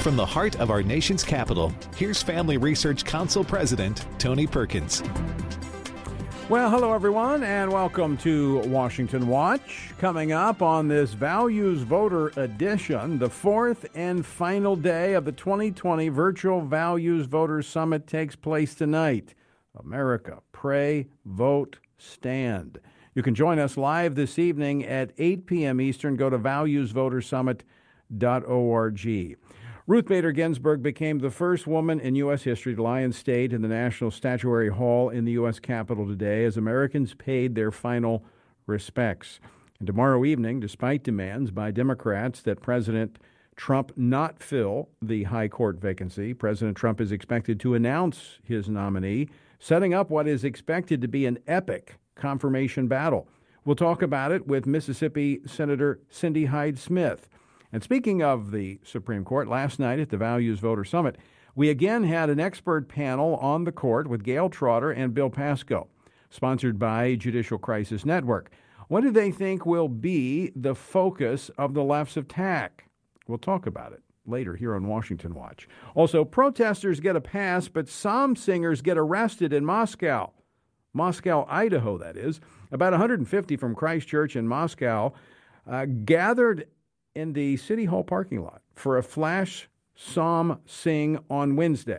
From the heart of our nation's capital, here's Family Research Council President Tony Perkins. Well, hello, everyone, and welcome to Washington Watch. Coming up on this Values Voter Edition, the fourth and final day of the 2020 Virtual Values Voter Summit takes place tonight. America, pray, vote, stand. You can join us live this evening at 8 p.m. Eastern. Go to valuesvotersummit.org. Ruth Bader Ginsburg became the first woman in U.S. history to lie in state in the National Statuary Hall in the U.S. Capitol today as Americans paid their final respects. And tomorrow evening, despite demands by Democrats that President Trump not fill the high court vacancy, President Trump is expected to announce his nominee, setting up what is expected to be an epic confirmation battle. We'll talk about it with Mississippi Senator Cindy Hyde-Smith. And speaking of the Supreme Court, last night at the Values Voter Summit, we again had an expert panel on the court with Gail Trotter and Bill Pasco, sponsored by Judicial Crisis Network. What do they think will be the focus of the left's attack? We'll talk about it later here on Washington Watch. Also, protesters get a pass, but psalm singers get arrested in Moscow, Idaho, that is. About 150 from Christ Church in Moscow gathered in the City Hall parking lot for a flash psalm sing on Wednesday.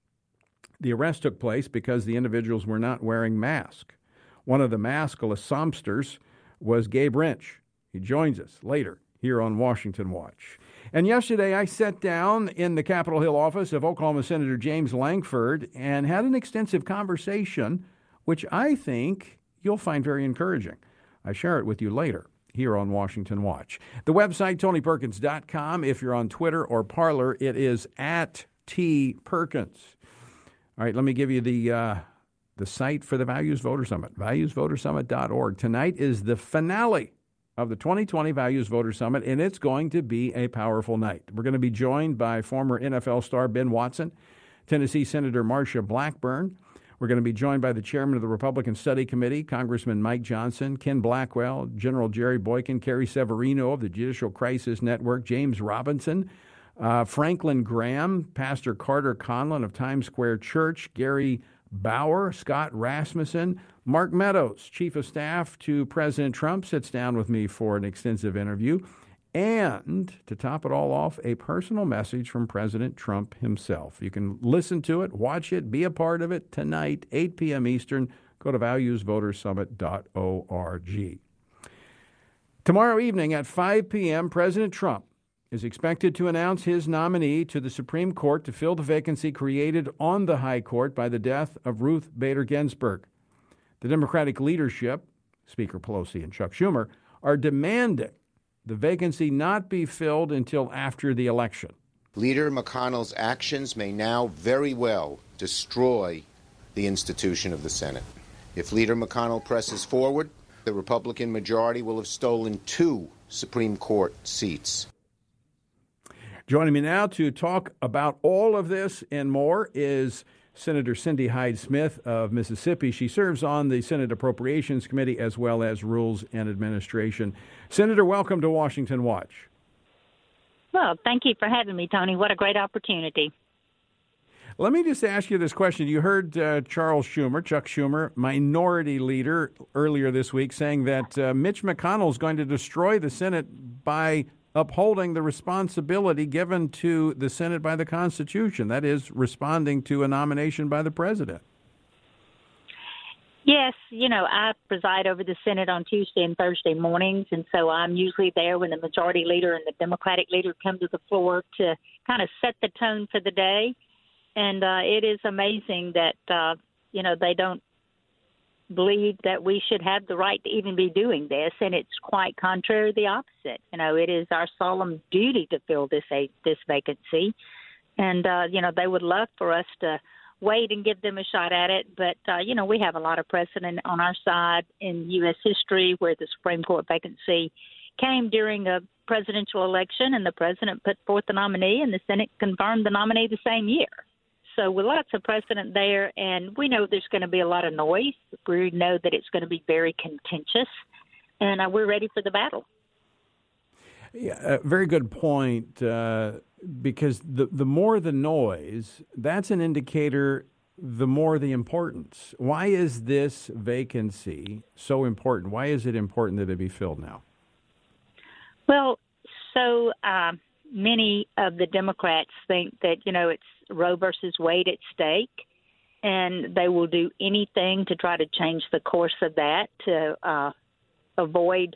The arrest took place because the individuals were not wearing masks. One of the maskless psalmsters was Gabe Wrench. He joins us later here on Washington Watch. And yesterday I sat down in the Capitol Hill office of Oklahoma Senator James Lankford and had an extensive conversation, which I think you'll find very encouraging. I share it with you later here on Washington Watch. The website, TonyPerkins.com. If you're on Twitter or Parler, it is at @TPerkins. All right, let me give you the site for the Values Voter Summit, valuesvotersummit.org. Tonight is the finale of the 2020 Values Voter Summit, and it's going to be a powerful night. We're going to be joined by former NFL star Ben Watson, Tennessee Senator Marsha Blackburn. We're going to be joined by the chairman of the Republican Study Committee, Congressman Mike Johnson, Ken Blackwell, General Jerry Boykin, Carrie Severino of the Judicial Crisis Network, James Robinson, Franklin Graham, Pastor Carter Conlon of Times Square Church, Gary Bauer, Scott Rasmussen, Mark Meadows, Chief of Staff to President Trump, sits down with me for an extensive interview. And to top it all off, a personal message from President Trump himself. You can listen to it, watch it, be a part of it tonight, 8 p.m. Eastern. Go to valuesvotersummit.org. Tomorrow evening at 5 p.m., President Trump is expected to announce his nominee to the Supreme Court to fill the vacancy created on the High Court by the death of Ruth Bader Ginsburg. The Democratic leadership, Speaker Pelosi and Chuck Schumer, are demanding the vacancy not be filled until after the election. Leader McConnell's actions may now very well destroy the institution of the Senate. If Leader McConnell presses forward, the Republican majority will have stolen 2 Supreme Court seats. Joining me now to talk about all of this and more is Senator Cindy Hyde-Smith of Mississippi. She serves on the Senate Appropriations Committee as well as Rules and Administration. Senator, welcome to Washington Watch. Well, thank you for having me, Tony. What a great opportunity. Let me just ask you this question. You heard Chuck Schumer, minority leader, earlier this week saying that Mitch McConnell is going to destroy the Senate by upholding the responsibility given to the Senate by the Constitution, that is, responding to a nomination by the president. Yes, I preside over the Senate on Tuesday and Thursday mornings, and so I'm usually there when the majority leader and the Democratic leader come to the floor to kind of set the tone for the day. And it is amazing that, they don't believe that we should have the right to even be doing this, and it's quite contrary to the opposite. It is our solemn duty to fill this vacancy, and they would love for us to wait and give them a shot at it. But we have a lot of precedent on our side in U.S. history where the Supreme Court vacancy came during a presidential election, and the president put forth the nominee, and the Senate confirmed the nominee the same year. So with lots of precedent there, and we know there's going to be a lot of noise. We know that it's going to be very contentious, and we're ready for the battle. Yeah, a very good point. because the more the noise, that's an indicator, the more the importance. Why is this vacancy so important? Why is it important that it be filled now? Well, so many of the Democrats think that, it's Roe versus Wade at stake, and they will do anything to try to change the course of that to avoid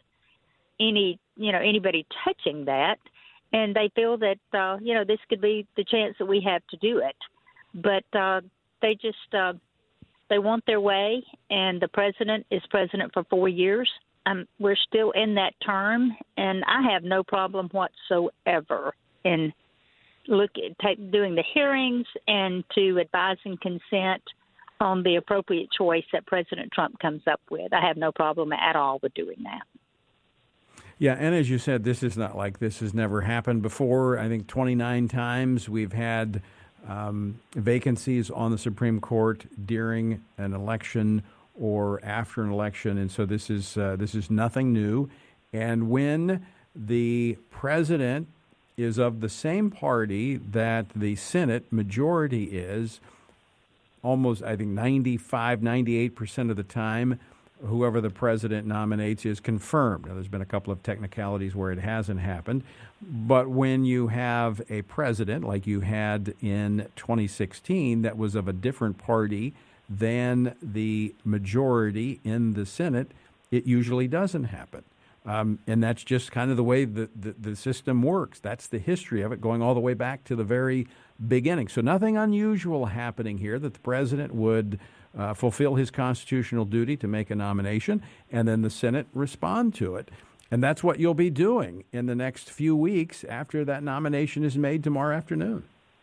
anybody touching that. And they feel that, this could be the chance that we have to do it. But they just they want their way, and the president is president for 4 years. We're still in that term, and I have no problem whatsoever in doing the hearings and to advise and consent on the appropriate choice that President Trump comes up with. I have no problem at all with doing that. Yeah, and as you said, this is not like this has never happened before. I think 29 times we've had vacancies on the Supreme Court during an election or after an election, and so this is nothing new. And when the president is of the same party that the Senate majority is, almost, I think, 95, 98% of the time, whoever the president nominates is confirmed. Now, there's been a couple of technicalities where it hasn't happened, but when you have a president like you had in 2016 that was of a different party than the majority in the Senate, it usually doesn't happen. And that's just kind of the way the system works. That's the history of it, going all the way back to the very beginning. So nothing unusual happening here, that the president would fulfill his constitutional duty to make a nomination, and then the Senate respond to it. And that's what you'll be doing in the next few weeks after that nomination is made tomorrow afternoon.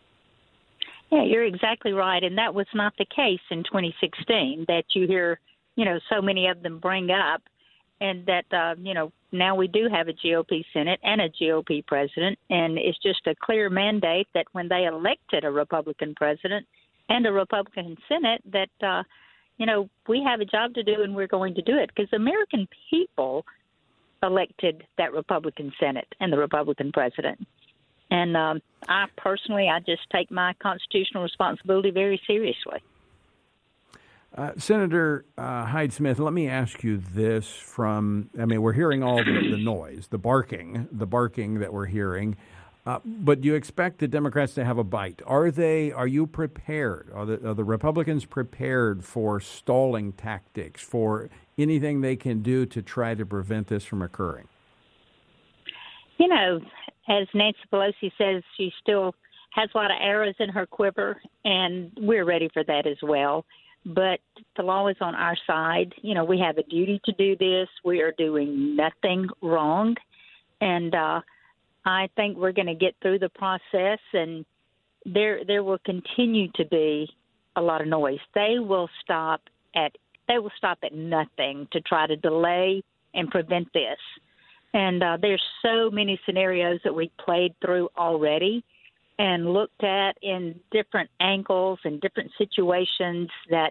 Yeah, you're exactly right. And that was not the case in 2016 that you hear, so many of them bring up. And that, now we do have a GOP Senate and a GOP president. And it's just a clear mandate that when they elected a Republican president and a Republican Senate, that, we have a job to do and we're going to do it. Because the American people elected that Republican Senate and the Republican president. And I just take my constitutional responsibility very seriously. Senator Hyde-Smith, let me ask you this we're hearing all the noise, the barking that we're hearing, but do you expect the Democrats to have a bite? Are you prepared? Are the Republicans prepared for stalling tactics, for anything they can do to try to prevent this from occurring? As Nancy Pelosi says, she still has a lot of arrows in her quiver, and we're ready for that as well. But the law is on our side. We have a duty to do this. We are doing nothing wrong. And I think we're going to get through the process, and there will continue to be a lot of noise. They will stop at nothing to try to delay and prevent this. And there's so many scenarios that we played through already and looked at in different angles and different situations that,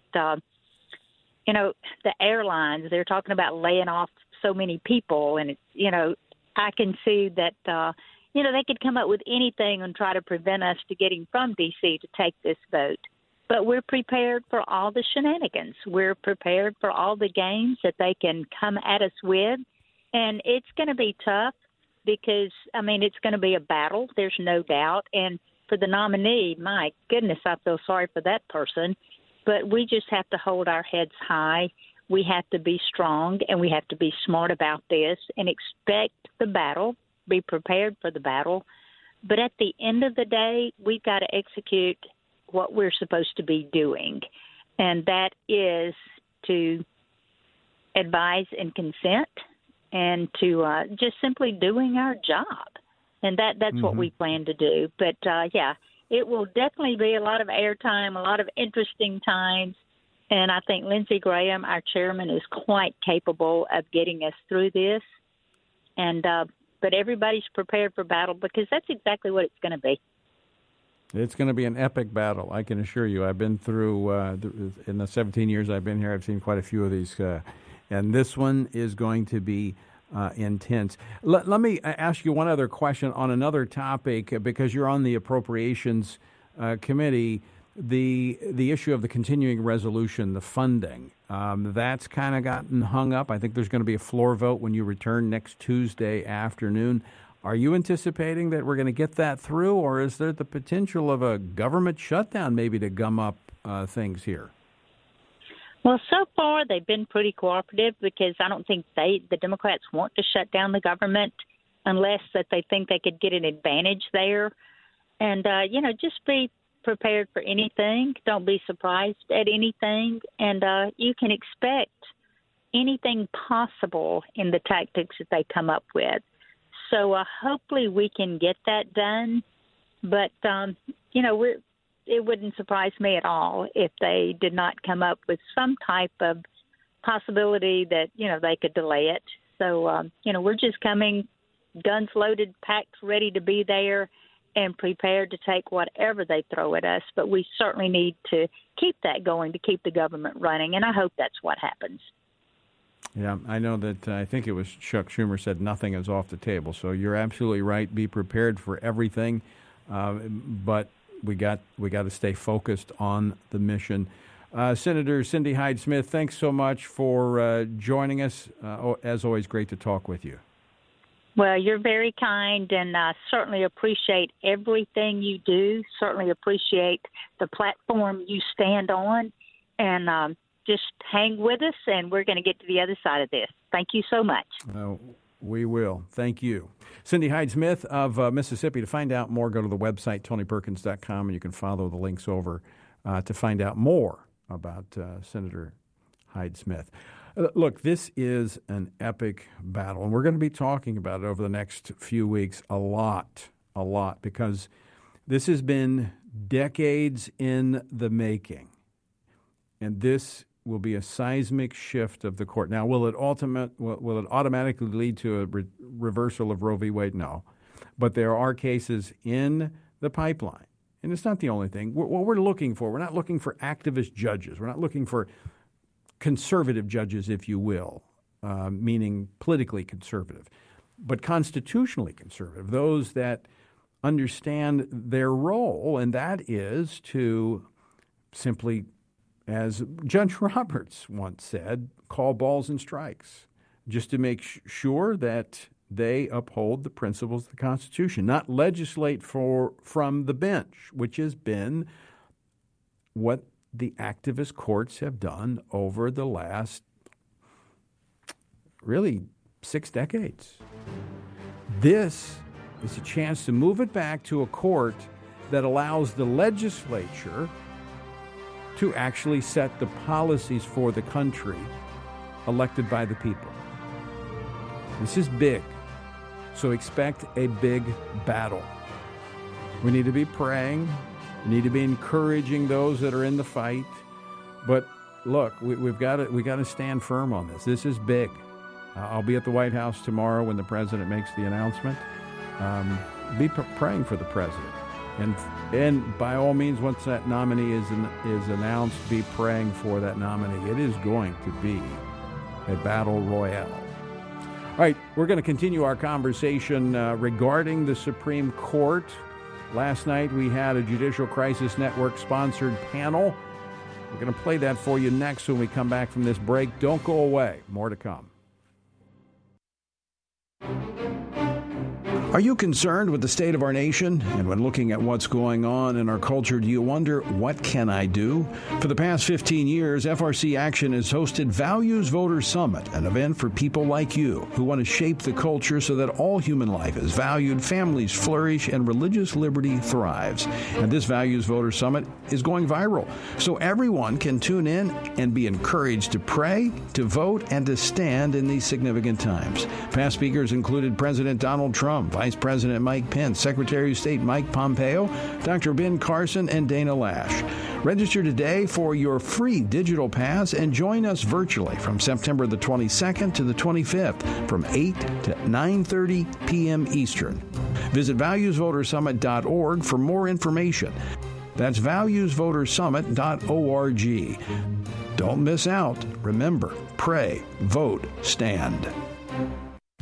the airlines, they're talking about laying off so many people. And, I can see that, they could come up with anything and try to prevent us to getting from D.C. to take this vote. But we're prepared for all the shenanigans. We're prepared for all the games that they can come at us with. And it's going to be tough because, it's going to be a battle. There's no doubt. And for the nominee, my goodness, I feel sorry for that person. But we just have to hold our heads high. We have to be strong, and we have to be smart about this and expect the battle, be prepared for the battle. But at the end of the day, we've got to execute what we're supposed to be doing, and that is to advise and consent and to just simply doing our job. And that's what we plan to do. But, it will definitely be a lot of airtime, a lot of interesting times. And I think Lindsey Graham, our chairman, is quite capable of getting us through this. And but everybody's prepared for battle because that's exactly what it's going to be. It's going to be an epic battle, I can assure you. I've been through, in the 17 years I've been here, I've seen quite a few of these. And this one is going to be intense. Let me ask you one other question on another topic, because you're on the Appropriations Committee. The issue of the continuing resolution, the funding, that's kind of gotten hung up. I think there's going to be a floor vote when you return next Tuesday afternoon. Are you anticipating that we're going to get that through, or is there the potential of a government shutdown maybe to gum up things here? Well, so far they've been pretty cooperative, because I don't think the Democrats want to shut down the government unless that they think they could get an advantage there. And, just be prepared for anything. Don't be surprised at anything. And you can expect anything possible in the tactics that they come up with. So hopefully we can get that done. But, it wouldn't surprise me at all if they did not come up with some type of possibility that, they could delay it. So, we're just coming guns loaded, packed, ready to be there, and prepared to take whatever they throw at us. But we certainly need to keep that going, to keep the government running, and I hope that's what happens. Yeah, I know that I think it was Chuck Schumer said nothing is off the table. So you're absolutely right. Be prepared for everything, but we got to stay focused on the mission. Senator Cindy Hyde-Smith, thanks so much for joining us. As always, great to talk with you. Well, you're very kind, and I certainly appreciate everything you do, certainly appreciate the platform you stand on, and just hang with us, and we're going to get to the other side of this. Thank you so much. We will. Thank you. Cindy Hyde-Smith of Mississippi. To find out more, go to the website, TonyPerkins.com, and you can follow the links over to find out more about Senator Hyde-Smith. Look, this is an epic battle, and we're going to be talking about it over the next few weeks a lot, because this has been decades in the making, and this will be a seismic shift of the court. Now, will it automatically lead to a reversal of Roe v. Wade? No, but there are cases in the pipeline, and it's not the only thing. What we're looking for, we're not looking for activist judges. We're not looking for conservative judges, if you will, meaning politically conservative, but constitutionally conservative, those that understand their role, and that is to simply, as Judge Roberts once said, call balls and strikes, just to make sure that they uphold the principles of the Constitution, not legislate from the bench, which has been what the activist courts have done over the last, really, 6 decades. This is a chance to move it back to a court that allows the legislature to actually set the policies for the country elected by the people. This is big, so expect a big battle. We need to be praying. We need to be encouraging those that are in the fight. But look, we've got to stand firm on this. This is big. I'll be at the White House tomorrow when the president makes the announcement. Be praying for the president. And by all means, once that nominee is announced, be praying for that nominee. It is going to be a battle royale. All right, we're going to continue our conversation regarding the Supreme Court. Last night we had a Judicial Crisis Network-sponsored panel. We're going to play that for you next when we come back from this break. Don't go away. More to come. Are you concerned with the state of our nation? And when looking at what's going on in our culture, do you wonder, what can I do? For the past 15 years, FRC Action has hosted Values Voter Summit, an event for people like you who want to shape the culture so that all human life is valued, families flourish, and religious liberty thrives. And this Values Voter Summit is going viral, so everyone can tune in and be encouraged to pray, to vote, and to stand in these significant times. Past speakers included President Donald Trump, Vice President Mike Pence, Secretary of State Mike Pompeo, Dr. Ben Carson, and Dana Lash. Register today for your free digital pass and join us virtually from September the 22nd to the 25th from 8 to 9:30 p.m. Eastern. Visit valuesvotersummit.org for more information. That's valuesvotersummit.org. Don't miss out. Remember, pray, vote, stand.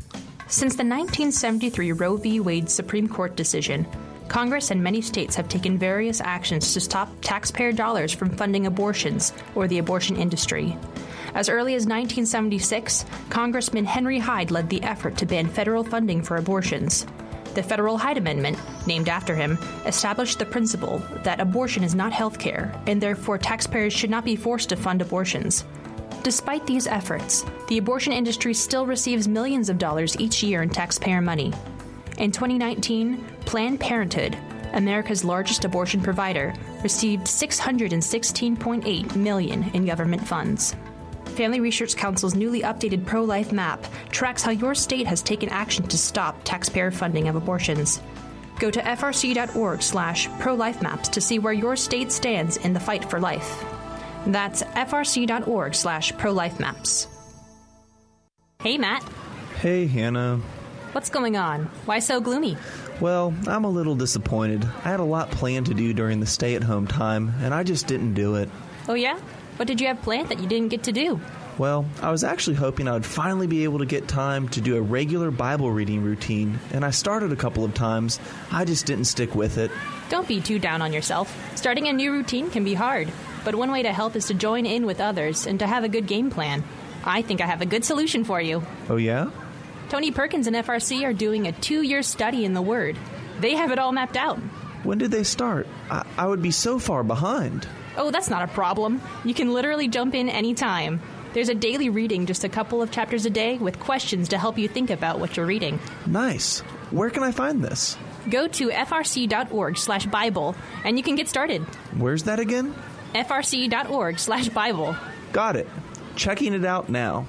Since the 1973 Roe v. Wade Supreme Court decision, Congress and many states have taken various actions to stop taxpayer dollars from funding abortions or the abortion industry. As early as 1976, Congressman Henry Hyde led the effort to ban federal funding for abortions. The Federal Hyde Amendment, named after him, established the principle that abortion is not health care, and therefore taxpayers should not be forced to fund abortions. Despite these efforts, the abortion industry still receives millions of dollars each year in taxpayer money. In 2019, Planned Parenthood, America's largest abortion provider, received $616.8 million in government funds. Family Research Council's newly updated pro-life map tracks how your state has taken action to stop taxpayer funding of abortions. Go to frc.org/pro-life-maps to see where your state stands in the fight for life. That's frc.org/pro-life-maps. Hey, Matt. Hey, Hannah. What's going on? Why so gloomy? Well, I'm a little disappointed. I had a lot planned to do during the stay-at-home time, and I just didn't do it. Oh, yeah? What did you have planned that you didn't get to do? Well, I was actually hoping I would finally be able to get time to do a regular Bible reading routine, and I started a couple of times. I just didn't stick with it. Don't be too down on yourself. Starting a new routine can be hard, but one way to help is to join in with others and to have a good game plan. I think I have a good solution for you. Oh, yeah? Tony Perkins and FRC are doing a 2-year study in the Word. They have it all mapped out. When did they start? I would be so far behind. Oh, that's not a problem. You can literally jump in anytime. There's a daily reading, just a couple of chapters a day, with questions to help you think about what you're reading. Nice. Where can I find this? Go to frc.org/Bible, and you can get started. Where's that again? frc.org/Bible. Got it. Checking it out now.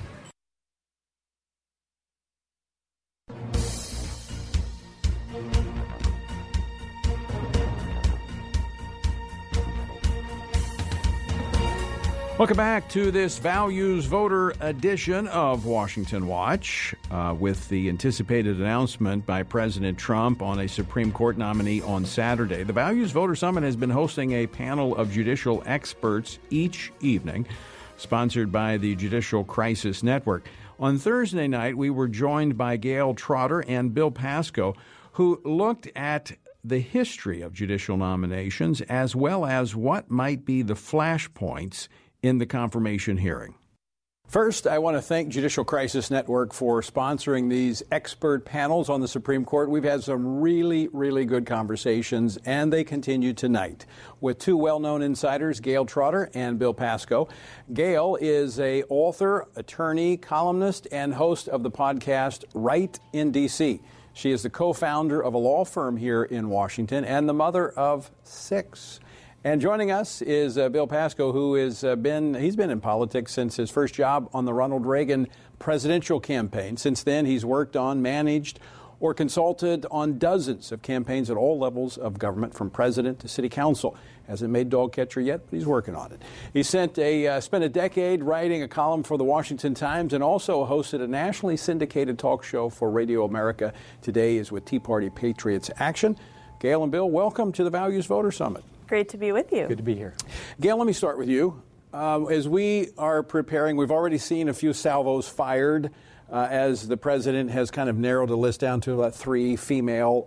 Welcome back to this Values Voter edition of Washington Watch with the anticipated announcement by President Trump on a Supreme Court nominee on Saturday. The Values Voter Summit has been hosting a panel of judicial experts each evening, sponsored by the Judicial Crisis Network. On Thursday night, we were joined by Gail Trotter and Bill Pascoe, who looked at the history of judicial nominations as well as what might be the flashpoints in the confirmation hearing. First, I want to thank Judicial Crisis Network for sponsoring these expert panels on the Supreme Court. We've had some really, really good conversations, and they continue tonight with two well-known insiders, Gail Trotter and Bill Pascoe. Gail is an author, attorney, columnist, and host of the podcast Right in D.C. She is the co-founder of a law firm here in Washington and the mother of 6. And joining us is Bill Pascoe, who he's been in politics since his first job on the Ronald Reagan presidential campaign. Since then, he's worked on, managed, or consulted on dozens of campaigns at all levels of government, from president to city council. Hasn't made dog catcher yet, but he's working on it. He spent a decade writing a column for the Washington Times and also hosted a nationally syndicated talk show for Radio America. Today is with Tea Party Patriots Action. Gail and Bill, welcome to the Values Voter Summit. Great to be with you. Good to be here. Gail, let me start with you. As we are preparing, we've already seen a few salvos fired as the president has kind of narrowed the list down to about 3 female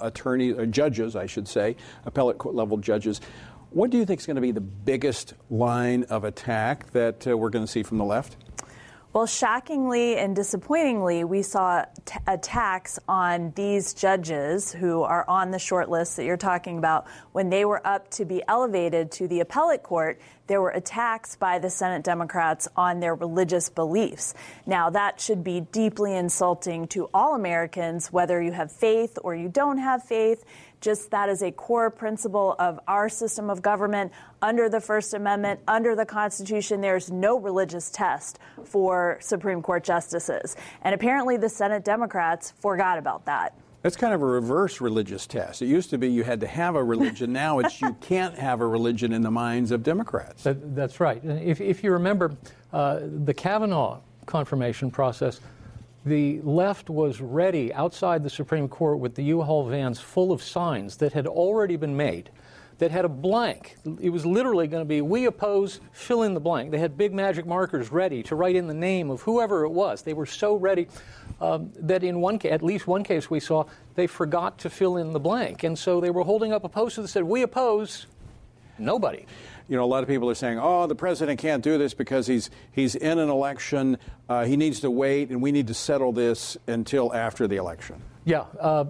judges, I should say, appellate court level judges. What do you think is going to be the biggest line of attack that we're going to see from the left? Well, shockingly and disappointingly, we saw attacks on these judges who are on the short list that you're talking about. When they were up to be elevated to the appellate court, there were attacks by the Senate Democrats on their religious beliefs. Now, that should be deeply insulting to all Americans, whether you have faith or you don't have faith. Just that is a core principle of our system of government. Under the First Amendment, under the Constitution, there's no religious test for Supreme Court justices. And apparently the Senate Democrats forgot about that. That's kind of a reverse religious test. It used to be you had to have a religion. Now it's you can't have a religion in the minds of Democrats. That's right. If you remember the Kavanaugh confirmation process, the left was ready outside the Supreme Court with the U-Haul vans full of signs that had already been made that had a blank. It was literally going to be, we oppose, fill in the blank. They had big magic markers ready to write in the name of whoever it was. They were so ready that in at least one case we saw, they forgot to fill in the blank. And so they were holding up a poster that said, we oppose, nobody. You know, a lot of people are saying, oh, the president can't do this because he's in an election. He needs to wait, and we need to settle this until after the election. Yeah,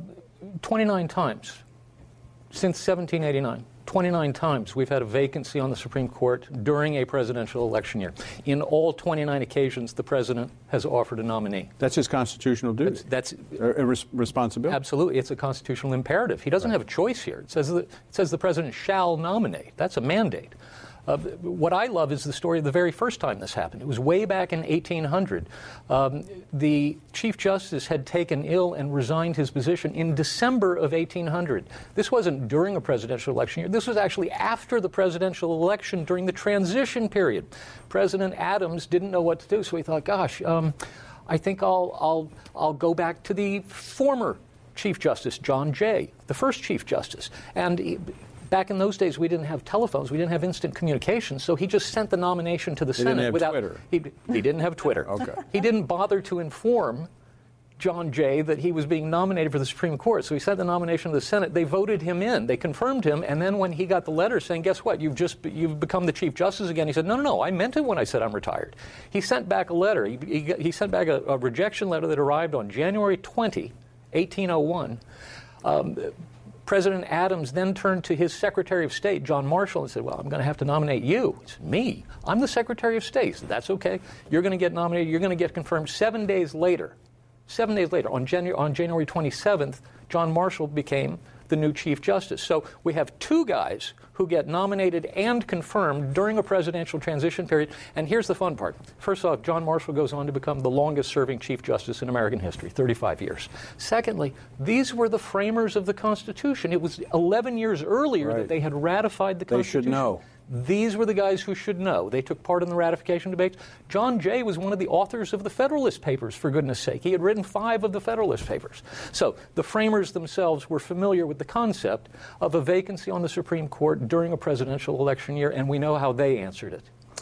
29 times since 1789. 29 times we've had a vacancy on the Supreme Court during a presidential election year. In all 29 occasions, the president has offered a nominee. That's his constitutional duty. That's a responsibility. Absolutely. It's a constitutional imperative. He doesn't have a choice here. It says the president shall nominate. That's a mandate. What I love is the story of the very first time this happened. It was way back in 1800. The Chief Justice had taken ill and resigned his position in December of 1800. This wasn't during a presidential election year. This was actually after the presidential election during the transition period. President Adams didn't know what to do, so he thought, gosh, I think I'll go back to the former Chief Justice, John Jay, the first Chief Justice. And back in those days, we didn't have telephones. We didn't have instant communication. So he just sent the nomination to the Senate without Twitter. He didn't have Twitter. Okay. He didn't bother to inform John Jay that he was being nominated for the Supreme Court. So he sent the nomination to the Senate. They voted him in. They confirmed him. And then when he got the letter saying, guess what, you've become the Chief Justice again, he said, no, I meant it when I said I'm retired. He sent back a letter. He sent back a rejection letter that arrived on January 20, 1801. President Adams then turned to his Secretary of State, John Marshall, and said, well, I'm going to have to nominate you. He said, me? I'm the Secretary of State. He said, that's okay. You're going to get nominated. You're going to get confirmed 7 days later. 7 days later, on January 27th, John Marshall became the new Chief Justice. So we have two guys who get nominated and confirmed during a presidential transition period. And here's the fun part. First off, John Marshall goes on to become the longest-serving Chief Justice in American history, 35 years. Secondly, these were the framers of the Constitution. It was 11 years earlier that they had ratified the Constitution. They should know. These were the guys who should know. They took part in the ratification debates. John Jay was one of the authors of the Federalist Papers, for goodness sake. He had written 5 of the Federalist Papers. So the framers themselves were familiar with the concept of a vacancy on the Supreme Court during a presidential election year, and we know how they answered it.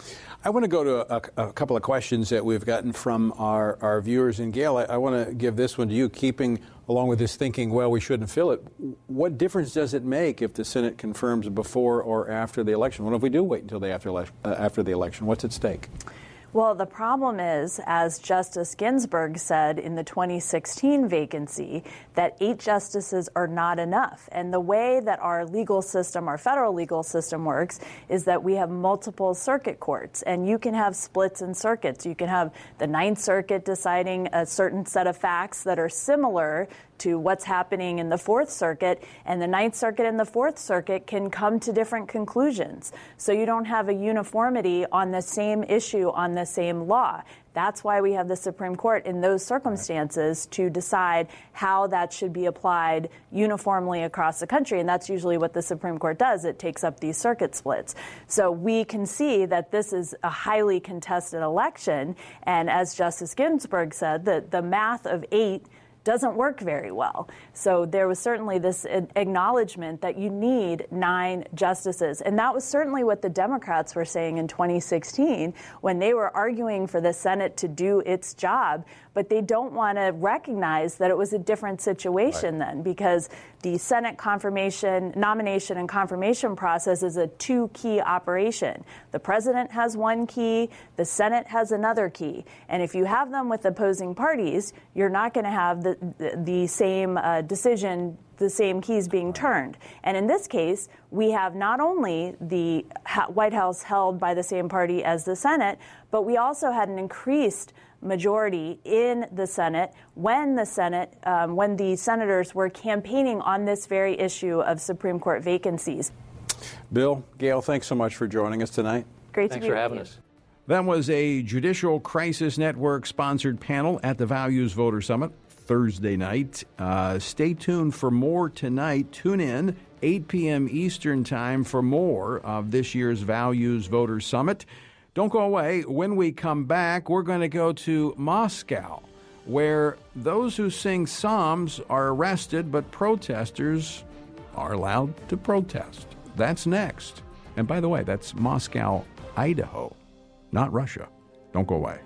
I want to go to a couple of questions that we've gotten from our viewers. And Gail, I want to give this one to you, keeping along with this thinking, well, we shouldn't fill it. What difference does it make if the Senate confirms before or after the election? What if we do wait until after the election? What's at stake? Well, the problem is, as Justice Ginsburg said in the 2016 vacancy, that 8 justices are not enough. And the way that our legal system, our federal legal system works is that we have multiple circuit courts, and you can have splits in circuits. You can have the Ninth Circuit deciding a certain set of facts that are similar to what's happening in the Fourth Circuit, and the Ninth Circuit and the Fourth Circuit can come to different conclusions. So you don't have a uniformity on the same issue, on the same law. That's why we have the Supreme Court in those circumstances to decide how that should be applied uniformly across the country. And that's usually what the Supreme Court does. It takes up these circuit splits. So we can see that this is a highly contested election. And as Justice Ginsburg said, the math of 8 doesn't work very well. So there was certainly this acknowledgement that you need 9 justices. And that was certainly what the Democrats were saying in 2016 when they were arguing for the Senate to do its job. But they don't want to recognize that it was a different situation then, because the Senate nomination and confirmation process is a 2-key operation. The president has 1 key, the Senate has another key. And if you have them with opposing parties, you're not going to have the same decision, the same keys being turned. And in this case, we have not only the White House held by the same party as the Senate, but we also had an increased majority in the Senate when the senators were campaigning on this very issue of Supreme Court vacancies. Bill, Gail, thanks so much for joining us tonight. Great to be with you. Thanks for having us. That was a Judicial Crisis Network sponsored panel at the Values Voter Summit Thursday night. Stay tuned for more tonight. Tune in 8 p.m. Eastern Time for more of this year's Values Voter Summit. Don't go away. When we come back, we're going to go to Moscow, where those who sing psalms are arrested, but protesters are allowed to protest. That's next. And by the way, that's Moscow, Idaho, not Russia. Don't go away.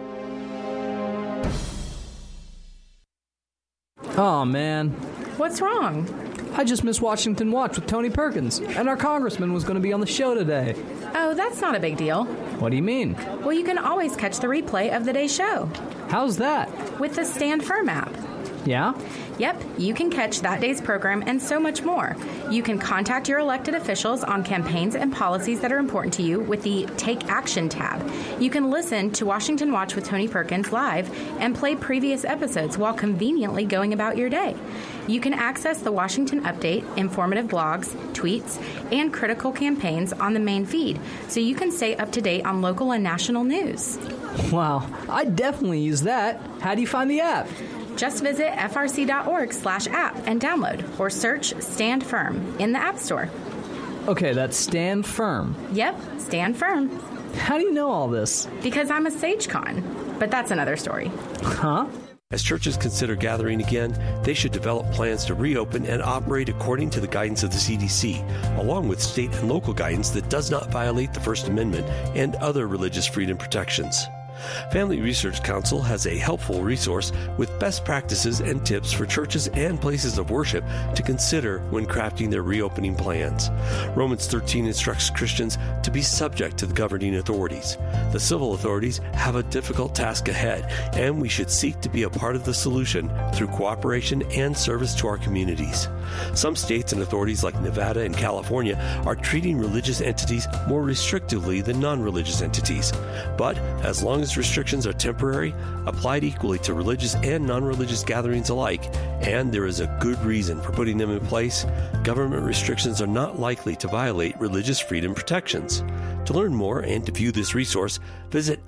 Oh, man. What's wrong? I just missed Washington Watch with Tony Perkins, and our congressman was going to be on the show today. Oh, that's not a big deal. What do you mean? Well, you can always catch the replay of the day's show. How's that? With the Stand Firm app. Yeah? Yep, you can catch that day's program and so much more. You can contact your elected officials on campaigns and policies that are important to you with the Take Action tab. You can listen to Washington Watch with Tony Perkins live and play previous episodes while conveniently going about your day. You can access the Washington Update, informative blogs, tweets, and critical campaigns on the main feed, so you can stay up to date on local and national news. Wow, I definitely use that. How do you find the app? Just visit frc.org/app and download, or search Stand Firm in the App Store. Okay, that's Stand Firm. Yep, Stand Firm. How do you know all this? Because I'm a SageCon, but that's another story. Huh? As churches consider gathering again, they should develop plans to reopen and operate according to the guidance of the CDC, along with state and local guidance that does not violate the First Amendment and other religious freedom protections. Family Research Council has a helpful resource with best practices and tips for churches and places of worship to consider when crafting their reopening plans. Romans 13 instructs Christians to be subject to the governing authorities. The civil authorities have a difficult task ahead, and we should seek to be a part of the solution through cooperation and service to our communities. Some states and authorities like Nevada and California are treating religious entities more restrictively than non-religious entities. But as long as restrictions are temporary, applied equally to religious and non-religious gatherings alike, and there is a good reason for putting them in place, government restrictions are not likely to violate religious freedom protections. To learn more and to view this resource, visit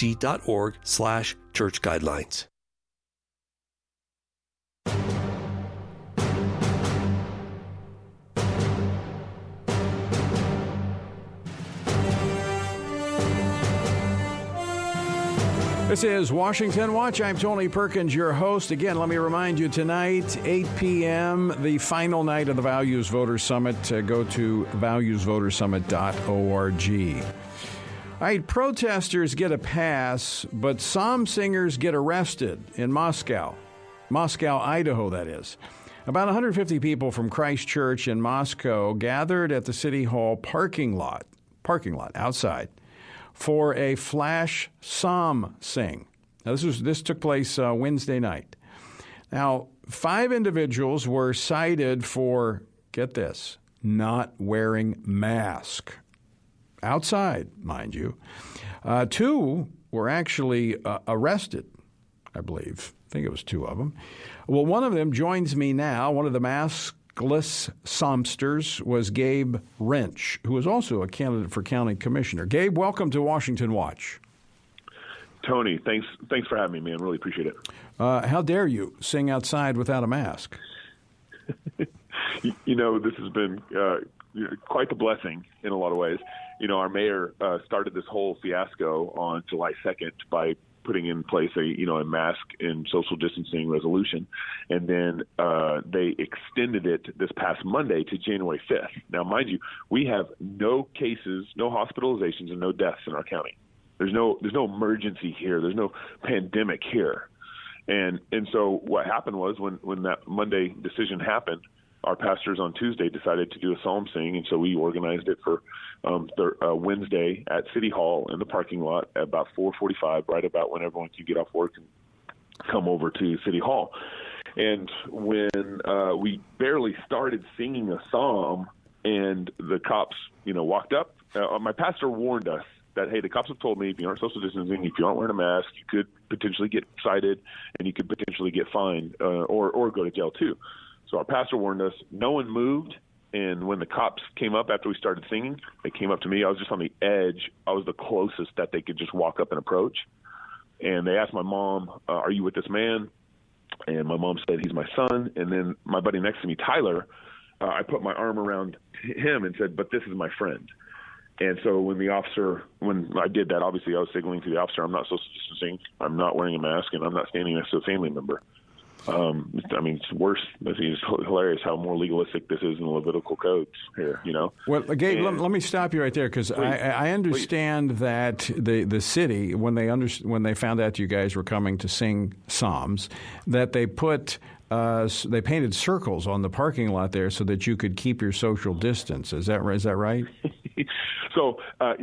frc.org/church guidelines. This is Washington Watch. I'm Tony Perkins, your host. Again, let me remind you tonight, 8 p.m., the final night of the Values Voter Summit. Go to valuesvotersummit.org. All right, protesters get a pass, but some singers get arrested in Moscow, Idaho, that is. About 150 people from Christ Church in Moscow gathered at the City Hall parking lot outside, for a flash psalm sing. Now, this took place Wednesday night. Now, 5 individuals were cited for, get this, not wearing mask. Outside, mind you. 2 were actually arrested, I believe. I think it was 2 of them. Well, one of them joins me now. One of the maskless psalmsters was Gabe Wrench, who is also a candidate for county commissioner. Gabe, welcome to Washington Watch. Tony, thanks for having me, man. Really appreciate it. How dare you sing outside without a mask? You know, this has been quite the blessing in a lot of ways. You know, our mayor started this whole fiasco on July 2nd by putting in place a mask and social distancing resolution, and then they extended it this past Monday to January 5th. Now, mind you, we have no cases, no hospitalizations, and no deaths in our county. There's no emergency here. There's no pandemic here, and so what happened was when that Monday decision happened, our pastors on Tuesday decided to do a psalm sing, and so we organized it for Wednesday at City Hall in the parking lot at about 4:45, right about when everyone can get off work and come over to City Hall. And when we barely started singing a psalm, and the cops, walked up, my pastor warned us that, hey, the cops have told me if you aren't social distancing, if you aren't wearing a mask, you could potentially get cited and you could potentially get fined or go to jail too. So our pastor warned us. No one moved, and when the cops came up after we started singing, they came up to me. I was just on the edge. I was the closest that they could just walk up and approach. And they asked my mom, are you with this man? And my mom said, he's my son. And then my buddy next to me, Tyler, I put my arm around him and said, but this is my friend. And so when I did that, obviously I was signaling to the officer, I'm not social distancing, I'm not wearing a mask, and I'm not standing next to a family member. I mean, it's worse. It's hilarious how more legalistic this is in the Levitical codes here, you know. Well, Gabe, let me stop you right there, because I understand that the city, when they found out you guys were coming to sing Psalms, that they they painted circles on the parking lot there so that you could keep your social distance. Is that right? So,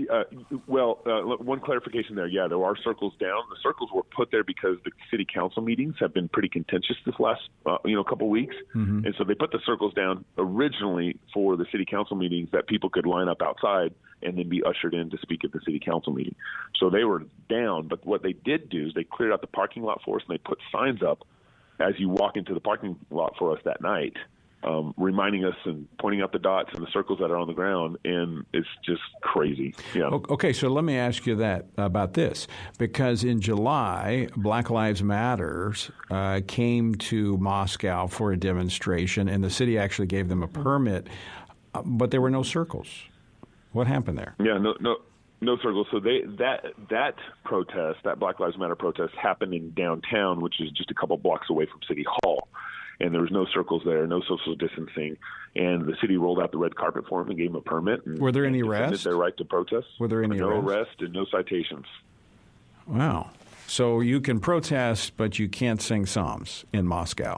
one clarification there. Yeah, there are circles down. The circles were put there because the city council meetings have been pretty contentious this last, couple weeks. Mm-hmm. And so they put the circles down originally for the city council meetings that people could line up outside and then be ushered in to speak at the city council meeting. So they were down. But what they did do is they cleared out the parking lot for us, and they put signs up as you walk into the parking lot for us that night, reminding us and pointing out the dots and the circles that are on the ground, and it's just crazy. Yeah. Okay, so let me ask you about this, because in July, Black Lives Matter came to Moscow for a demonstration, and the city actually gave them a permit, but there were no circles. What happened there? Yeah, no circles. So that protest, that Black Lives Matter protest, happened in downtown, which is just a couple blocks away from City Hall. And there was no circles there, no social distancing. And the city rolled out the red carpet for them and gave them a permit. And, were there any arrests? Their right to protest. Were there any arrests? No arrests and no citations. Wow. So you can protest, but you can't sing psalms in Moscow.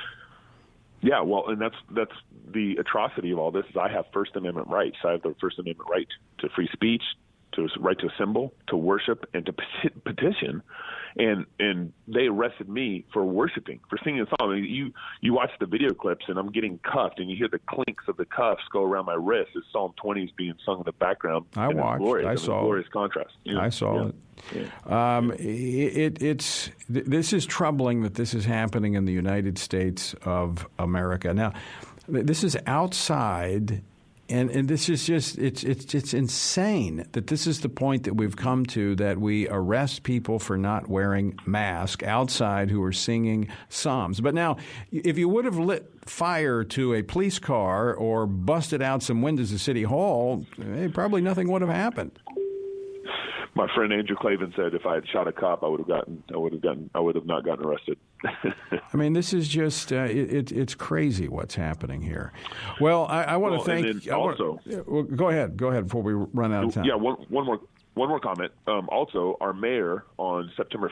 Yeah, well, and that's the atrocity of all this is I have First Amendment rights. I have the First Amendment right to free speech, to right to assemble, to worship, and to petition. And they arrested me for worshiping, for singing a song. I mean, you watch the video clips, and I'm getting cuffed, and you hear the clinks of the cuffs go around my wrist as Psalm 20 is being sung in the background. I watched. I saw. Glorious contrast. You know? I saw it. Yeah. This is troubling that this is happening in the United States of America. Now, this is outside. And this is just it's insane that this is the point that we've come to, that we arrest people for not wearing masks outside who are singing psalms. But now, if you would have lit fire to a police car or busted out some windows of City Hall, probably nothing would have happened. My friend Andrew Clavin said if I had shot a cop, I would have not gotten arrested. I mean, this is just it's crazy what's happening here. Well, I want to thank. Go ahead before we run out of time. Yeah, one more comment. Also, our mayor on September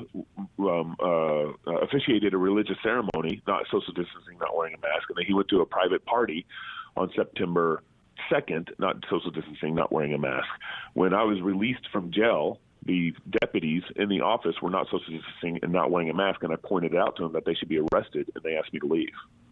5th officiated a religious ceremony, not social distancing, not wearing a mask, and then he went to a private party on September 2nd, not social distancing, not wearing a mask. When I was released from jail, the deputies in the office were not social distancing and not wearing a mask, and I pointed out to them that they should be arrested, and they asked me to leave.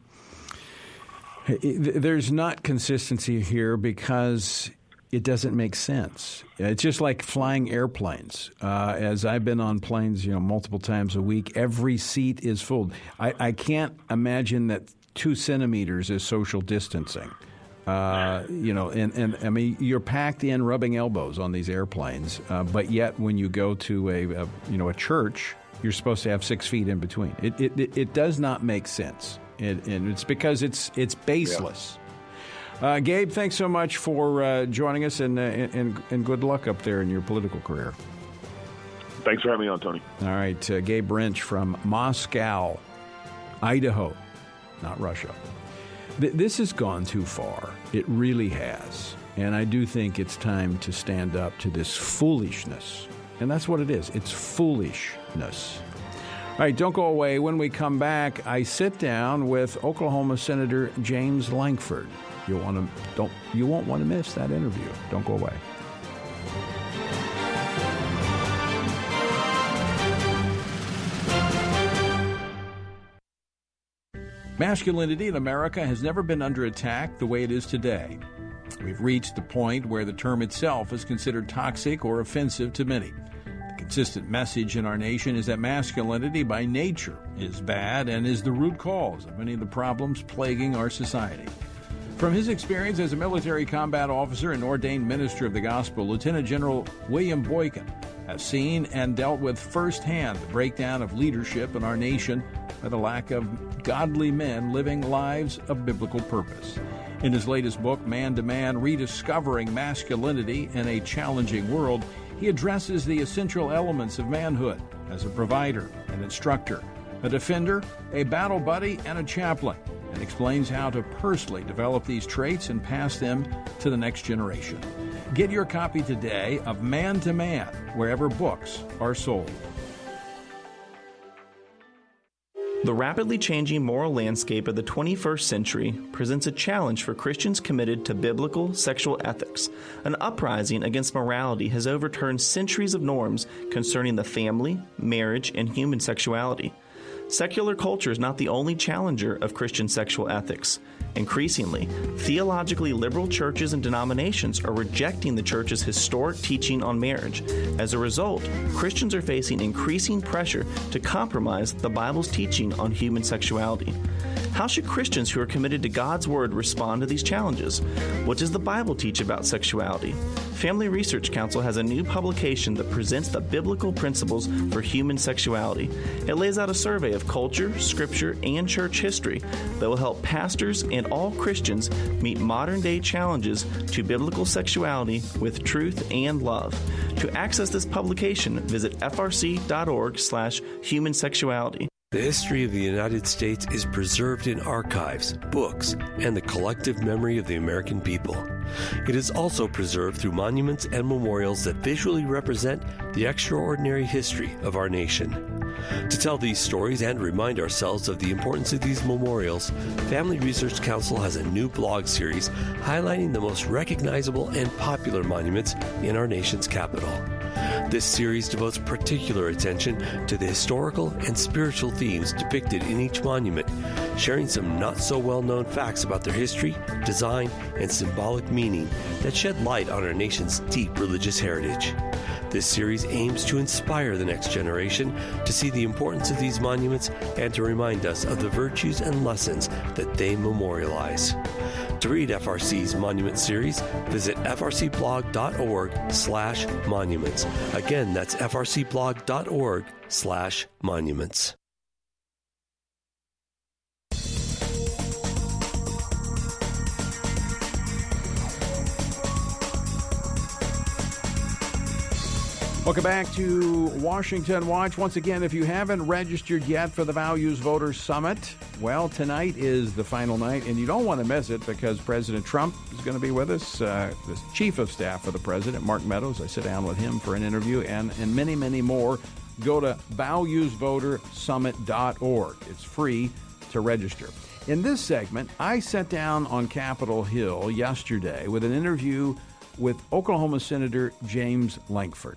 There's not consistency here because it doesn't make sense. It's just like flying airplanes. As I've been on planes, multiple times a week, every seat is full. I can't imagine that 2 centimeters is social distancing. And I mean, you're packed in, rubbing elbows on these airplanes, but yet when you go to a church, you're supposed to have 6 feet in between. It does not make sense, and it's because it's baseless. Yeah. Gabe, thanks so much for joining us, and good luck up there in your political career. Thanks for having me on, Tony. All right, Gabe Rench from Moscow, Idaho, not Russia. This has gone too far. It really has. And I do think it's time to stand up to this foolishness. And that's what it is. It's foolishness. All right, don't go away. When we come back, I sit down with Oklahoma Senator James Lankford. You won't want to miss that interview. Don't go away. Masculinity in America has never been under attack the way it is today. We've reached the point where the term itself is considered toxic or offensive to many. The consistent message in our nation is that masculinity by nature is bad and is the root cause of many of the problems plaguing our society. From his experience as a military combat officer and ordained minister of the gospel, Lieutenant General William Boykin has seen and dealt with firsthand the breakdown of leadership in our nation by the lack of godly men living lives of biblical purpose. In his latest book, Man to Man, Rediscovering Masculinity in a Challenging World, he addresses the essential elements of manhood as a provider, an instructor, a defender, a battle buddy, and a chaplain, and explains how to personally develop these traits and pass them to the next generation. Get your copy today of Man to Man, wherever books are sold. The rapidly changing moral landscape of the 21st century presents a challenge for Christians committed to biblical sexual ethics. An uprising against morality has overturned centuries of norms concerning the family, marriage, and human sexuality. Secular culture is not the only challenger of Christian sexual ethics. Increasingly, theologically liberal churches and denominations are rejecting the church's historic teaching on marriage. As a result, Christians are facing increasing pressure to compromise the Bible's teaching on human sexuality. How should Christians who are committed to God's Word respond to these challenges? What does the Bible teach about sexuality? Family Research Council has a new publication that presents the biblical principles for human sexuality. It lays out a survey of culture, scripture, and church history that will help pastors and all Christians meet modern-day challenges to biblical sexuality with truth and love. To access this publication, visit frc.org/humansexuality. The history of the United States is preserved in archives, books, and the collective memory of the American people. It is also preserved through monuments and memorials that visually represent the extraordinary history of our nation. To tell these stories and remind ourselves of the importance of these memorials, Family Research Council has a new blog series highlighting the most recognizable and popular monuments in our nation's capital. This series devotes particular attention to the historical and spiritual themes depicted in each monument, sharing some not-so-well-known facts about their history, design, and symbolic meaning that shed light on our nation's deep religious heritage. This series aims to inspire the next generation to see the importance of these monuments and to remind us of the virtues and lessons that they memorialize. To read FRC's Monument Series, visit frcblog.org/monuments. Again, that's frcblog.org/monuments. Welcome back to Washington Watch. Once again, if you haven't registered yet for the Values Voters Summit, well, tonight is the final night, and you don't want to miss it because President Trump is going to be with us. The Chief of Staff of the President, Mark Meadows, I sit down with him for an interview, and many, many more. Go to valuesvotersummit.org. It's free to register. In this segment, I sat down on Capitol Hill yesterday with an interview with Oklahoma Senator James Lankford.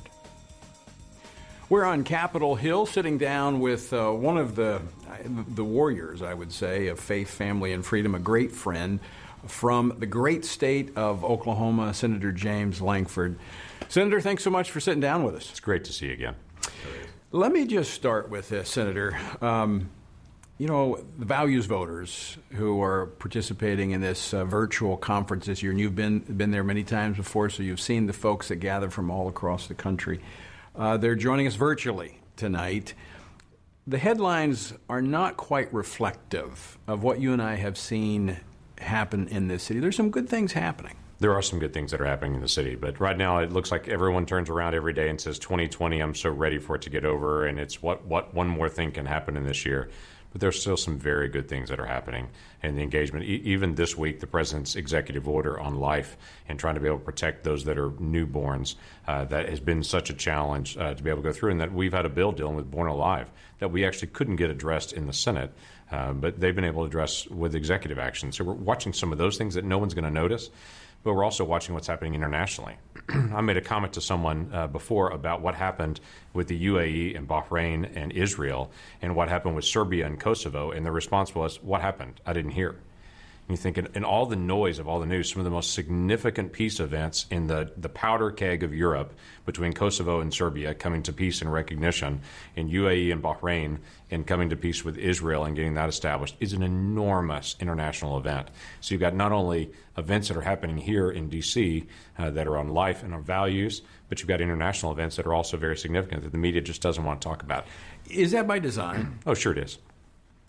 We're on Capitol Hill, sitting down with one of the warriors, I would say, of faith, family, and freedom, a great friend from the great state of Oklahoma, Senator James Lankford. Senator, thanks so much for sitting down with us. It's great to see you again. Let me just start with this, Senator. The Values Voters who are participating in this virtual conference this year, and you've been there many times before, so you've seen the folks that gather from all across the country. They're joining us virtually tonight. The headlines are not quite reflective of what you and I have seen happen in this city. There's some good things happening. There are some good things that are happening in the city, but right now it looks like everyone turns around every day and says, 2020, I'm so ready for it to get over, and it's what one more thing can happen in this year. But there's still some very good things that are happening in the engagement. Even this week, the president's executive order on life and trying to be able to protect those that are newborns, that has been such a challenge to be able to go through, and that we've had a bill dealing with Born Alive that we actually couldn't get addressed in the Senate, but they've been able to address with executive action. So we're watching some of those things that no one's going to notice, but we're also watching what's happening internationally. I made a comment to someone before about what happened with the UAE and Bahrain and Israel and what happened with Serbia and Kosovo, and the response was, what happened? I didn't hear. And you think in all the noise of all the news, some of the most significant peace events in the powder keg of Europe between Kosovo and Serbia coming to peace and recognition, in UAE and Bahrain and coming to peace with Israel and getting that established is an enormous international event. So you've got not only events that are happening here in D.C. That are on life and on values, but you've got international events that are also very significant that the media just doesn't want to talk about. Is that by design? Oh, sure it is.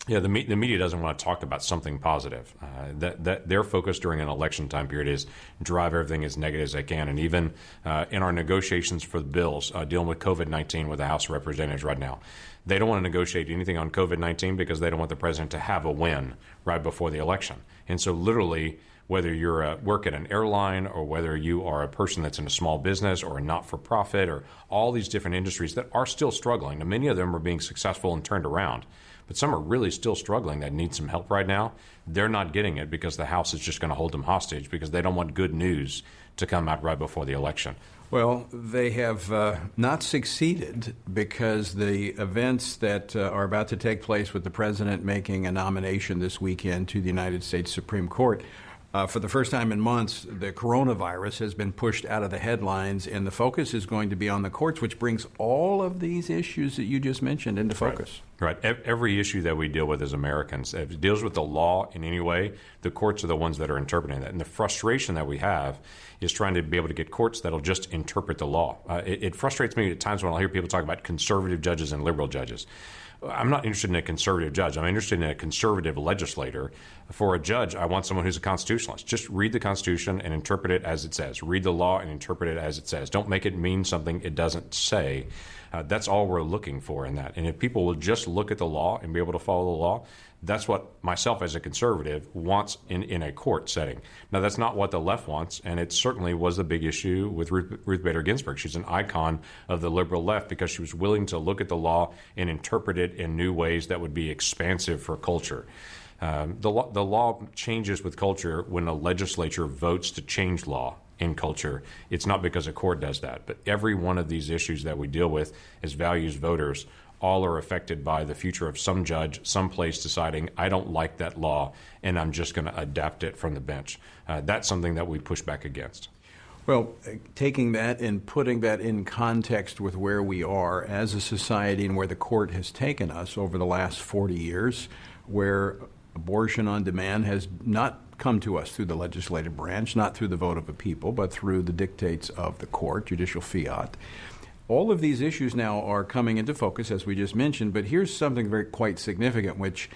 Yeah, the media doesn't want to talk about something positive. That their focus during an election time period is drive everything as negative as they can. And even in our negotiations for the bills dealing with COVID-19 with the House of Representatives right now, they don't want to negotiate anything on COVID-19 because they don't want the president to have a win right before the election. And so literally, whether you're work at an airline or whether you are a person that's in a small business or a not-for-profit or all these different industries that are still struggling, and many of them are being successful and turned around, but some are really still struggling that need some help right now. They're not getting it because the House is just going to hold them hostage because they don't want good news to come out right before the election. Well, they have not succeeded because the events that are about to take place with the president making a nomination this weekend to the United States Supreme Court, for the first time in months, the coronavirus has been pushed out of the headlines, and the focus is going to be on the courts, which brings all of these issues that you just mentioned into focus. Right. Every issue that we deal with as Americans, if it deals with the law in any way, the courts are the ones that are interpreting that. And the frustration that we have is trying to be able to get courts that'll just interpret the law. It frustrates me at times when I hear people talk about conservative judges and liberal judges. I'm not interested in a conservative judge. I'm interested in a conservative legislator. For a judge, I want someone who's a constitutionalist. Just read the Constitution and interpret it as it says. Read the law and interpret it as it says. Don't make it mean something it doesn't say. That's all we're looking for in that. And if people will just look at the law and be able to follow the law, that's what myself as a conservative wants in a court setting. Now, that's not what the left wants, and it certainly was a big issue with Ruth Bader Ginsburg. She's an icon of the liberal left because she was willing to look at the law and interpret it in new ways that would be expansive for culture. The law changes with culture when a legislature votes to change law in culture. It's not because a court does that, but every one of these issues that we deal with as values voters all are affected by the future of some judge, some place deciding, I don't like that law, and I'm just going to adapt it from the bench. That's something that we push back against. Well, taking that and putting that in context with where we are as a society and where the court has taken us over the last 40 years, where abortion on demand has not come to us through the legislative branch, not through the vote of the people, but through the dictates of the court, judicial fiat. All of these issues now are coming into focus, as we just mentioned, but here's something quite significant, which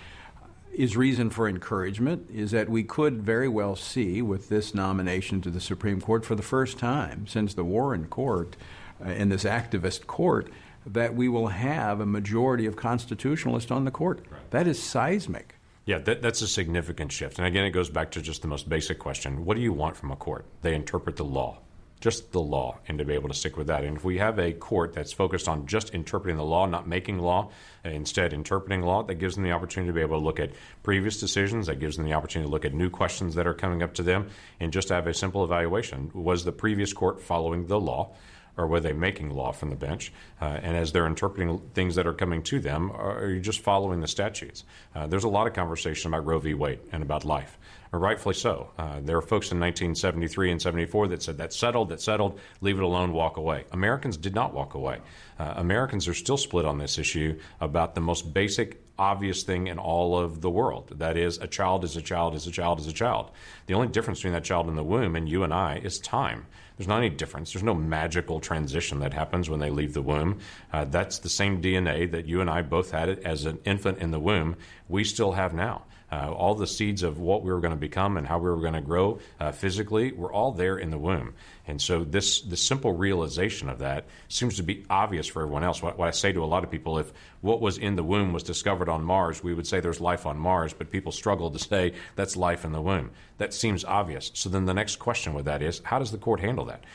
is reason for encouragement, is that we could very well see with this nomination to the Supreme Court for the first time since the Warren Court, in this activist court, that we will have a majority of constitutionalists on the court. Right. That is seismic. Yeah, that's a significant shift. And again, it goes back to just the most basic question. What do you want from a court? They interpret the law. Just the law, and to be able to stick with that. And if we have a court that's focused on just interpreting the law, not making law, instead interpreting law, that gives them the opportunity to be able to look at previous decisions, that gives them the opportunity to look at new questions that are coming up to them, and just have a simple evaluation. Was the previous court following the law, or were they making law from the bench? And as they're interpreting things that are coming to them, are you just following the statutes? There's a lot of conversation about Roe v. Wade and about life. Rightfully so. There are folks in 1973 and 74 that said, that's settled, leave it alone, walk away. Americans did not walk away. Americans are still split on this issue about the most basic, obvious thing in all of the world. That is, a child is a child is a child is a child. The only difference between that child in the womb and you and I is time. There's not any difference. There's no magical transition that happens when they leave the womb. That's the same DNA that you and I both had as an infant in the womb, we still have now. All the seeds of what we were going to become and how we were going to grow physically were all there in the womb. And so this simple realization of that seems to be obvious for everyone else. What I say to a lot of people, if what was in the womb was discovered on Mars, we would say there's life on Mars, but people struggle to say that's life in the womb. That seems obvious. So then the next question with that is, how does the court handle that?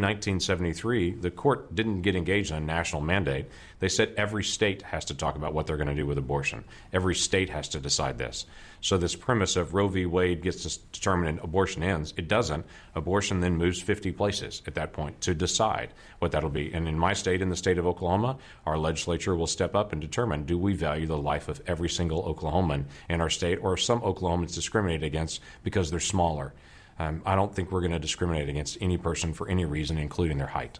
Pre-1973, the court didn't get engaged in a national mandate. They said every state has to talk about what they're going to do with abortion. Every state has to decide this. So this premise of Roe v. Wade gets to determine and abortion ends, it doesn't. Abortion then moves 50 places at that point to decide what that'll be. And in my state, in the state of Oklahoma, our legislature will step up and determine, do we value the life of every single Oklahoman in our state, or are some Oklahomans discriminated against because they're smaller? I don't think we're going to discriminate against any person for any reason, including their height.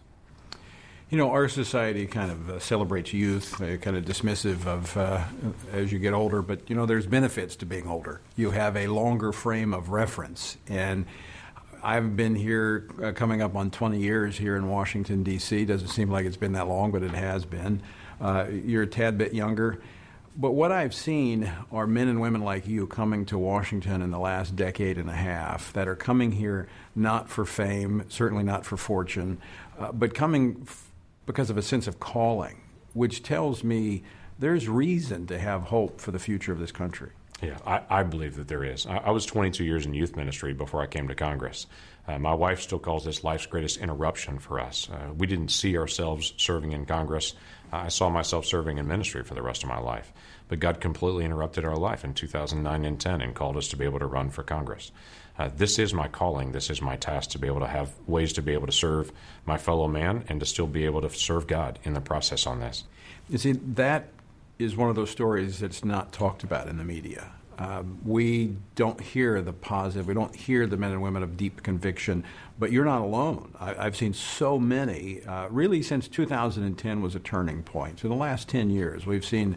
You know, our society kind of celebrates youth, kind of dismissive of as you get older, but, you know, there's benefits to being older. You have a longer frame of reference. And I've been here coming up on 20 years here in Washington, D.C. Doesn't seem like it's been that long, but it has been. You're a tad bit younger. But what I've seen are men and women like you coming to Washington in the last decade and a half that are coming here not for fame, certainly not for fortune, but coming because of a sense of calling, which tells me there's reason to have hope for the future of this country. Yeah, I believe that there is. I was 22 years in youth ministry before I came to Congress. My wife still calls this life's greatest interruption for us. We didn't see ourselves serving in Congress. I saw myself serving in ministry for the rest of my life. But God completely interrupted our life in 2009 and 10 and called us to be able to run for Congress. This is my calling. This is my task, to be able to have ways to be able to serve my fellow man and to still be able to serve God in the process on this. You see, that is one of those stories that's not talked about in the media. We don't hear the positive. We don't hear the men and women of deep conviction. But you're not alone. I've seen so many, really since 2010 was a turning point. So in the last 10 years, we've seen,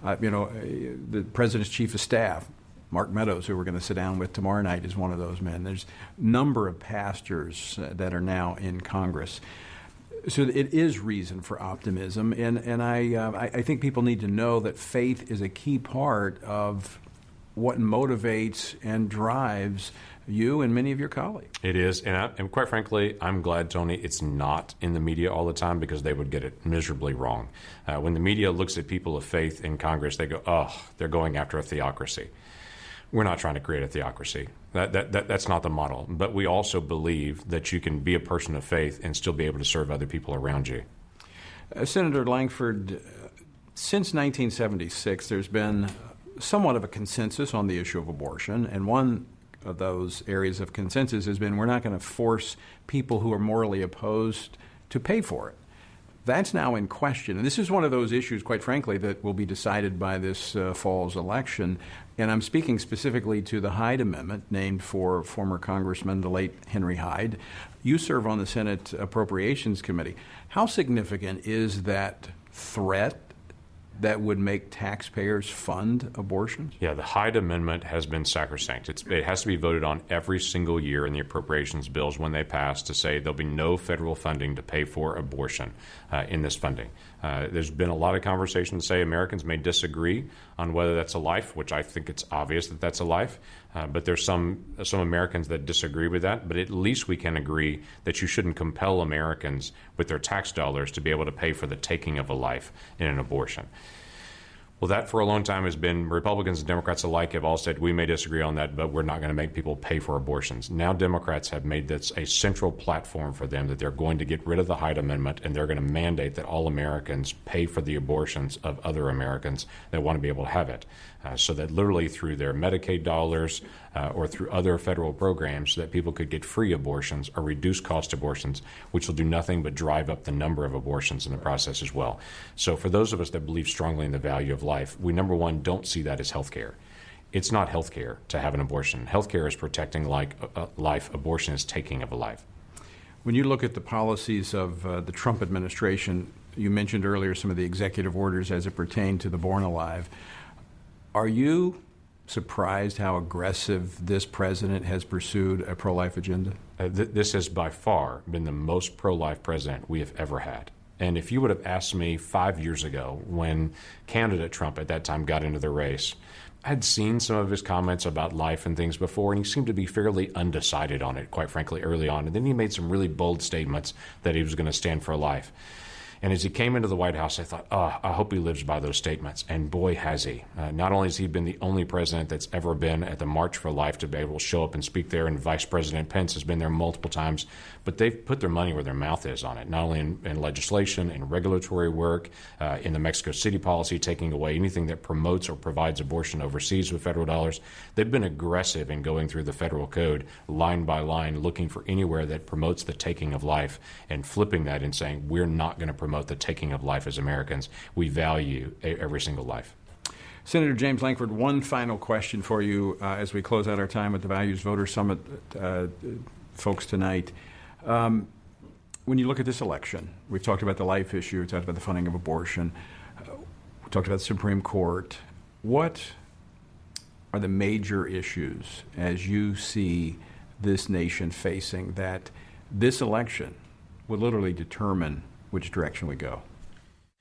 the President's Chief of Staff, Mark Meadows, who we're going to sit down with tomorrow night, is one of those men. There's a number of pastors that are now in Congress. So it is reason for optimism. And I think people need to know that faith is a key part of what motivates and drives you and many of your colleagues. It is, and quite frankly, I'm glad, Tony, it's not in the media all the time, because they would get it miserably wrong. When the media looks at people of faith in Congress, they go, oh, they're going after a theocracy. We're not trying to create a theocracy. That's not the model. But we also believe that you can be a person of faith and still be able to serve other people around you. Senator Lankford, since 1976, there's been somewhat of a consensus on the issue of abortion, and one of those areas of consensus has been we're not going to force people who are morally opposed to pay for it. That's now in question, and this is one of those issues, quite frankly, that will be decided by this fall's election, and I'm speaking specifically to the Hyde Amendment, named for former Congressman, the late Henry Hyde. You serve on the Senate Appropriations Committee. How significant is that threat that would make taxpayers fund abortions? Yeah, the Hyde Amendment has been sacrosanct. It has to be voted on every single year in the appropriations bills when they pass, to say there'll be no federal funding to pay for abortion in this funding. There's been a lot of conversation to say Americans may disagree on whether that's a life, which I think it's obvious that that's a life. But there's some Americans that disagree with that. But at least we can agree that you shouldn't compel Americans with their tax dollars to be able to pay for the taking of a life in an abortion. Well, that for a long time has been, Republicans and Democrats alike have all said, we may disagree on that, but we're not going to make people pay for abortions. Now Democrats have made this a central platform for them, that they're going to get rid of the Hyde Amendment, and they're going to mandate that all Americans pay for the abortions of other Americans that want to be able to have it. So that literally through their Medicaid dollars or through other federal programs, that people could get free abortions or reduced cost abortions, which will do nothing but drive up the number of abortions in the process as well. So for those of us that believe strongly in the value of life, we, number one, don't see that as health care. It's not health care to have an abortion. Health care is protecting life. Abortion is taking of a life. When you look at the policies of the Trump administration, you mentioned earlier some of the executive orders as it pertained to the born alive. Are you surprised how aggressive this president has pursued a pro-life agenda? This has by far been the most pro-life president we have ever had. And if you would have asked me 5 years ago, when candidate Trump at that time got into the race, I'd seen some of his comments about life and things before, and he seemed to be fairly undecided on it, quite frankly, early on. And then he made some really bold statements that he was going to stand for life. And as he came into the White House, I thought, I hope he lives by those statements. And boy, has he. Not only has he been the only president that's ever been at the March for Life to be able to show up and speak there, and Vice President Pence has been there multiple times, but they've put their money where their mouth is on it, not only in legislation, in regulatory work, in the Mexico City policy, taking away anything that promotes or provides abortion overseas with federal dollars. They've been aggressive in going through the federal code line by line, looking for anywhere that promotes the taking of life and flipping that and saying, we're not going to promote the taking of life as Americans. We value every single life. Senator James Lankford, one final question for you as we close out our time with the Values Voter Summit folks tonight. When you look at this election, we've talked about the life issue, we've talked about the funding of abortion, we talked about the Supreme Court. What are the major issues as you see this nation facing that this election will literally determine which direction we go?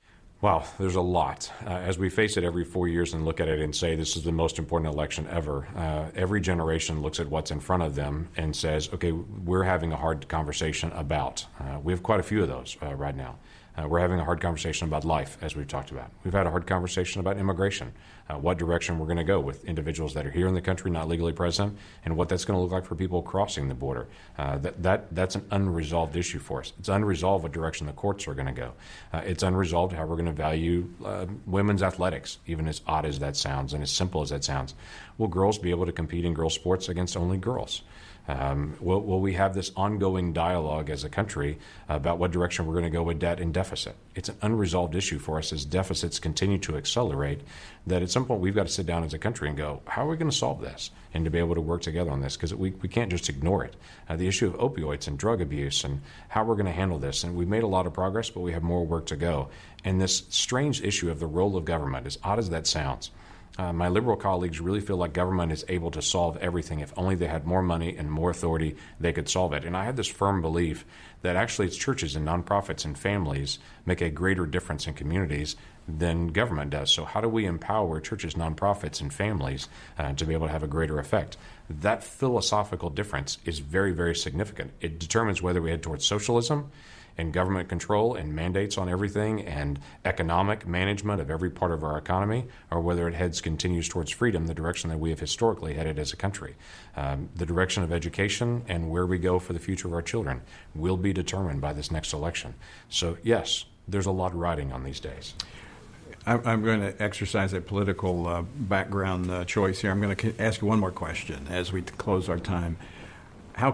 Wow, there's a lot. As we face it every 4 years and look at it and say this is the most important election ever, every generation looks at what's in front of them and says, okay, we're having a hard conversation about. We have quite a few of those right now. We're having a hard conversation about life, as we've talked about. We've had a hard conversation about immigration, what direction we're going to go with individuals that are here in the country, not legally present, and what that's going to look like for people crossing the border. That's an unresolved issue for us. It's unresolved what direction the courts are going to go. It's unresolved how we're going to value women's athletics, even as odd as that sounds and as simple as that sounds. Will girls be able to compete in girls' sports against only girls? Will we have this ongoing dialogue as a country about what direction we're going to go with debt and deficit? It's an unresolved issue for us as deficits continue to accelerate, that at some point we've got to sit down as a country and go, how are we going to solve this? And to be able to work together on this, because we can't just ignore it. The issue of opioids and drug abuse and how we're going to handle this. And we've made a lot of progress, but we have more work to go. And this strange issue of the role of government, as odd as that sounds, my liberal colleagues really feel like government is able to solve everything. If only they had more money and more authority, they could solve it. And I have this firm belief that actually it's churches and nonprofits and families make a greater difference in communities than government does. So how do we empower churches, nonprofits, and families to be able to have a greater effect? That philosophical difference is very, very significant. It determines whether we head towards socialism and government control and mandates on everything and economic management of every part of our economy, or whether it continues towards freedom, the direction that we have historically headed as a country. The direction of education and where we go for the future of our children will be determined by this next election. So, yes, there's a lot riding on these days. I'm going to exercise a political background choice here. I'm going to ask you one more question as we close our time. How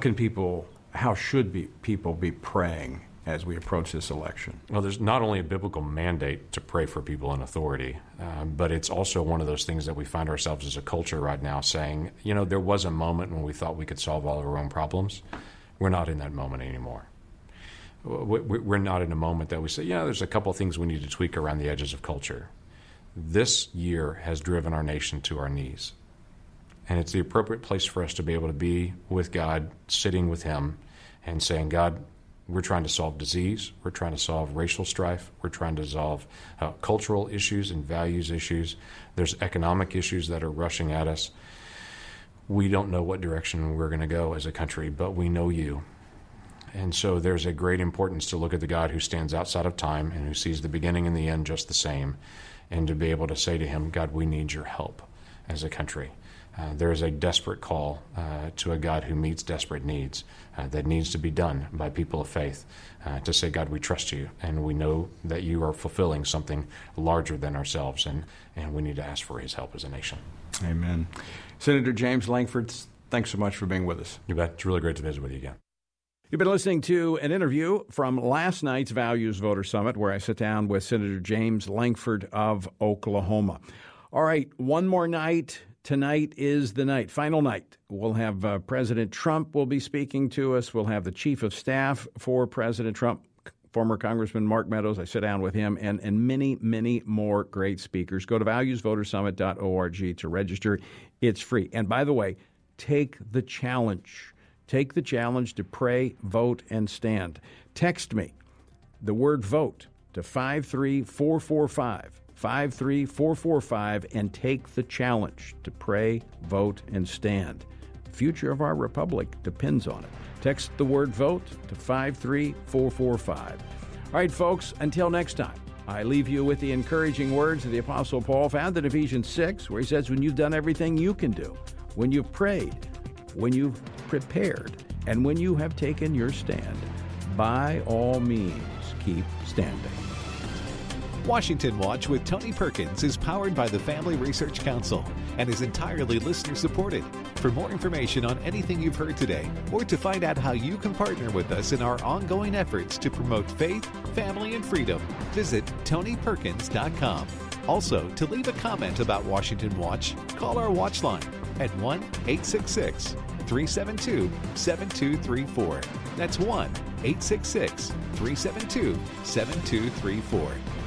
should people be praying as we approach this election? Well, there's not only a biblical mandate to pray for people in authority, but it's also one of those things that we find ourselves as a culture right now saying, there was a moment when we thought we could solve all of our own problems. We're not in that moment anymore. We're not in a moment that we say, there's a couple of things we need to tweak around the edges of culture. This year has driven our nation to our knees. And it's the appropriate place for us to be able to be with God, sitting with Him, and saying, God, we're trying to solve disease. We're trying to solve racial strife. We're trying to solve cultural issues and values issues. There's economic issues that are rushing at us. We don't know what direction we're going to go as a country, but we know you. And so there's a great importance to look at the God who stands outside of time and who sees the beginning and the end just the same, and to be able to say to Him, God, we need your help as a country. There is a desperate call to a God who meets desperate needs that needs to be done by people of faith to say, God, we trust you, and we know that you are fulfilling something larger than ourselves, and we need to ask for His help as a nation. Amen. Senator James Lankford, thanks so much for being with us. You bet. It's really great to visit with you again. You've been listening to an interview from last night's Values Voter Summit, where I sit down with Senator James Lankford of Oklahoma. All right, one more night. Tonight is the night, final night. We'll have President Trump will be speaking to us. We'll have the chief of staff for President Trump, former Congressman Mark Meadows. I sit down with him and many, many more great speakers. Go to valuesvotersummit.org to register. It's free. And by the way, take the challenge. Take the challenge to pray, vote, and stand. Text me the word vote to 53445. 53445, and take the challenge to pray, vote, and stand. The future of our republic depends on it. Text the word vote to 53445. All right, folks, until next time, I leave you with the encouraging words of the Apostle Paul found in Ephesians 6, where he says, when you've done everything you can do, when you've prayed, when you've prepared, and when you have taken your stand, by all means, keep standing. Washington Watch with Tony Perkins is powered by the Family Research Council and is entirely listener-supported. For more information on anything you've heard today, or to find out how you can partner with us in our ongoing efforts to promote faith, family, and freedom, visit TonyPerkins.com. Also, to leave a comment about Washington Watch, call our watch line at 1-866-372-7234. That's 1-866-372-7234.